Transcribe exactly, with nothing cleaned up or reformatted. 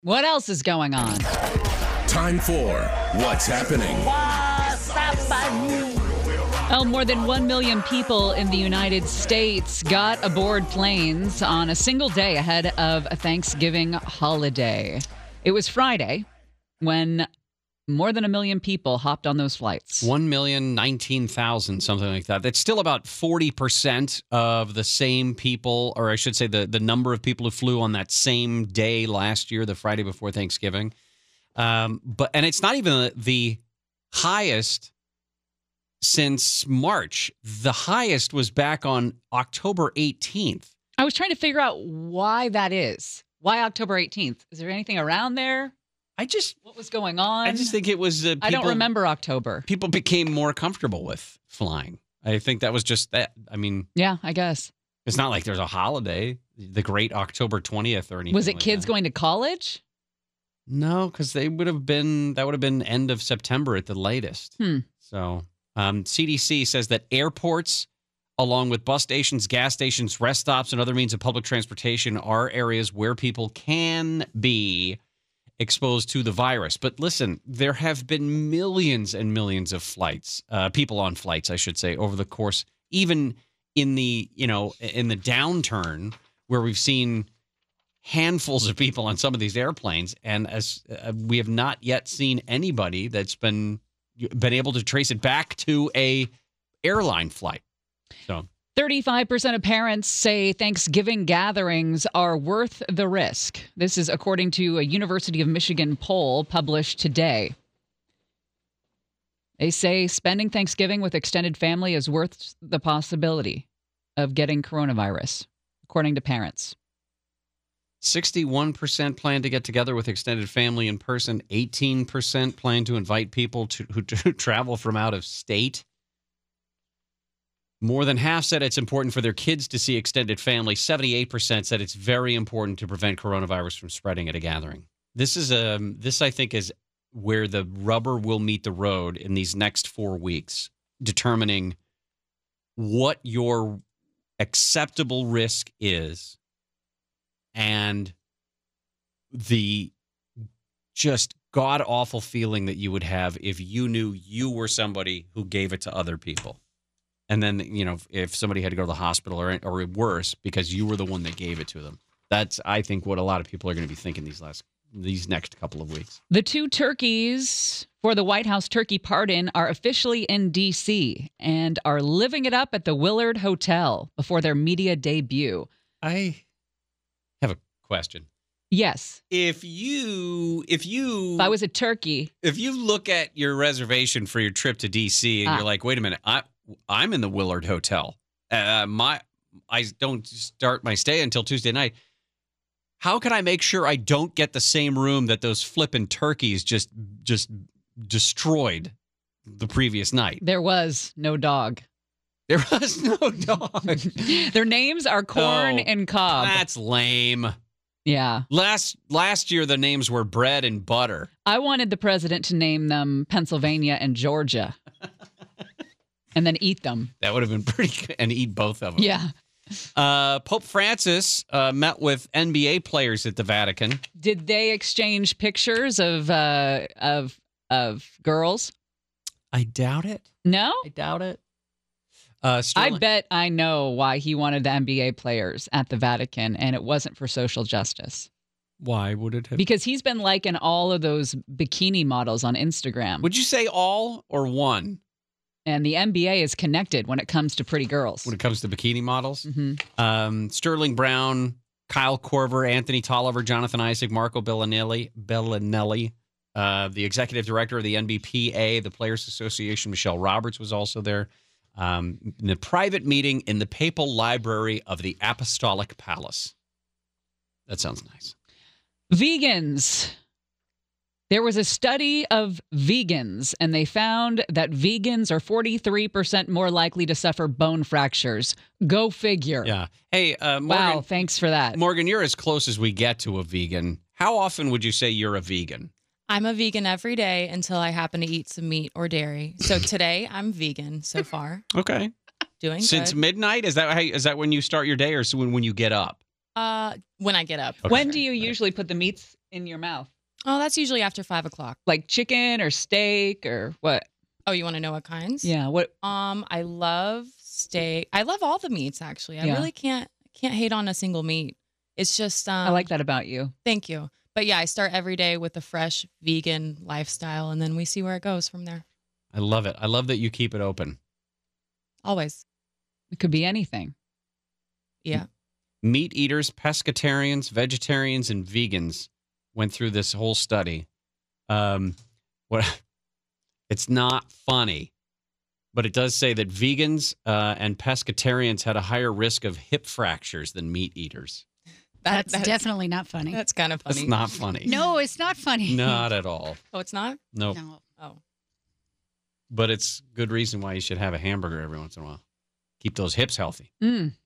What else is going on? Time for What's Happening. What's happening? Well, more than one million people in the United States got aboard planes on a single day ahead of a Thanksgiving holiday. It was Friday when more than a million people hopped on those flights. one million nineteen thousand, something like that. That's still about forty percent of the same people, or I should say the, the number of people who flew on that same day last year, the Friday before Thanksgiving. Um, but and it's not even the highest since March. The highest was back on October eighteenth. I was trying to figure out why that is. Why October eighteenth? Is there anything around there? I just... What was going on? I just think it was... Uh, people, I don't remember October. People became more comfortable with flying. I think that was just that. I mean... Yeah, I guess. It's not like there's a holiday, the great October twentieth or anything Was it like kids that. going to college? No, because they would have been, that would have been end of September at the latest. Hmm. So um, C D C says that airports, along with bus stations, gas stations, rest stops, and other means of public transportation are areas where people can be exposed to the virus. But listen, there have been millions and millions of flights, uh, people on flights, I should say, over the course, even in the, you know, in the downturn where we've seen handfuls of people on some of these airplanes. And as uh, we have not yet seen anybody that's been, been able to trace it back to a airline flight. So thirty-five percent of parents say Thanksgiving gatherings are worth the risk. This is according to a University of Michigan poll published today. They say spending Thanksgiving with extended family is worth the possibility of getting coronavirus, according to parents. sixty-one percent plan to get together with extended family in person. eighteen percent plan to invite people to, who to travel from out of state. More than half said it's important for their kids to see extended family. seventy-eight percent said it's very important to prevent coronavirus from spreading at a gathering. This is a, this, I think, is where the rubber will meet the road in these next four weeks, determining what your acceptable risk is and the just god-awful feeling that you would have if you knew you were somebody who gave it to other people. And then, you know, if somebody had to go to the hospital or or worse because you were the one that gave it to them. That's, I think, what a lot of people are going to be thinking these last these next couple of weeks. The two turkeys for the White House turkey pardon are officially in D C and are living it up at the Willard Hotel before their media debut. I have a question. Yes. If you, if you, If I was a turkey. if you look at your reservation for your trip to D C and Ah. you're like, wait a minute, I, I'm in the Willard Hotel. Uh, my, I don't start my stay until Tuesday night. How can I make sure I don't get the same room that those flippin' turkeys just, just destroyed the previous night? There was no dog. There was no dog. Their names are Corn Oh, and Cobb. That's lame. Yeah. Last last year, the names were bread and butter. I wanted the president to name them Pennsylvania and Georgia and then eat them. That would have been pretty good. And eat both of them. Yeah. Uh, Pope Francis uh, met with N B A players at the Vatican. Did they exchange pictures of uh, of of girls? I doubt it. No? I doubt it. Uh, I Sterling, bet I know why he wanted the N B A players at the Vatican, and it wasn't for social justice. Why would it have? Because he's been liking all of those bikini models on Instagram. Would you say all or one And the N B A is connected when it comes to pretty girls. when it comes to bikini models? hmm Um, Sterling Brown, Kyle Korver, Anthony Tolliver, Jonathan Isaac, Marco Bellinelli, Bellinelli, uh, the executive director of the N B P A, the Players Association, Michelle Roberts, was also there. Um, in a private meeting in the Papal Library of the Apostolic Palace. That sounds nice. Vegans. There was a study of vegans, and they found that vegans are forty-three percent more likely to suffer bone fractures. Go figure. Yeah. Hey, uh, Morgan, Wow, thanks for that. Morgan, you're as close as we get to a vegan. How often would you say you're a vegan? I'm a vegan every day until I happen to eat some meat or dairy. So today I'm vegan so far. Okay. Doing Since good. midnight? Is that how, is that when you start your day or so when, when you get up? Uh, when I get up. Okay. When do you usually put the meats in your mouth? Oh, that's usually after five o'clock. Like chicken or steak or what? Oh, you want to know what kinds? Yeah. What? Um, I love steak. I love all the meats actually. I Yeah. really can't can't hate on a single meat. It's just um, I like that about you. Thank you. But yeah, I start every day with a fresh vegan lifestyle, and then we see where it goes from there. I love it. I love that you keep it open. Always. It could be anything. Yeah. Meat eaters, pescatarians, vegetarians, and vegans went through this whole study. Um, what? It's not funny, but it does say that vegans uh, and pescatarians had a higher risk of hip fractures than meat eaters. That- That's definitely not funny. That's kind of funny. That's not funny. No, it's not funny. Not at all. Oh, it's not? Nope. No. Oh. But it's good reason why you should have a hamburger every once in a while. Keep those hips healthy. Mm.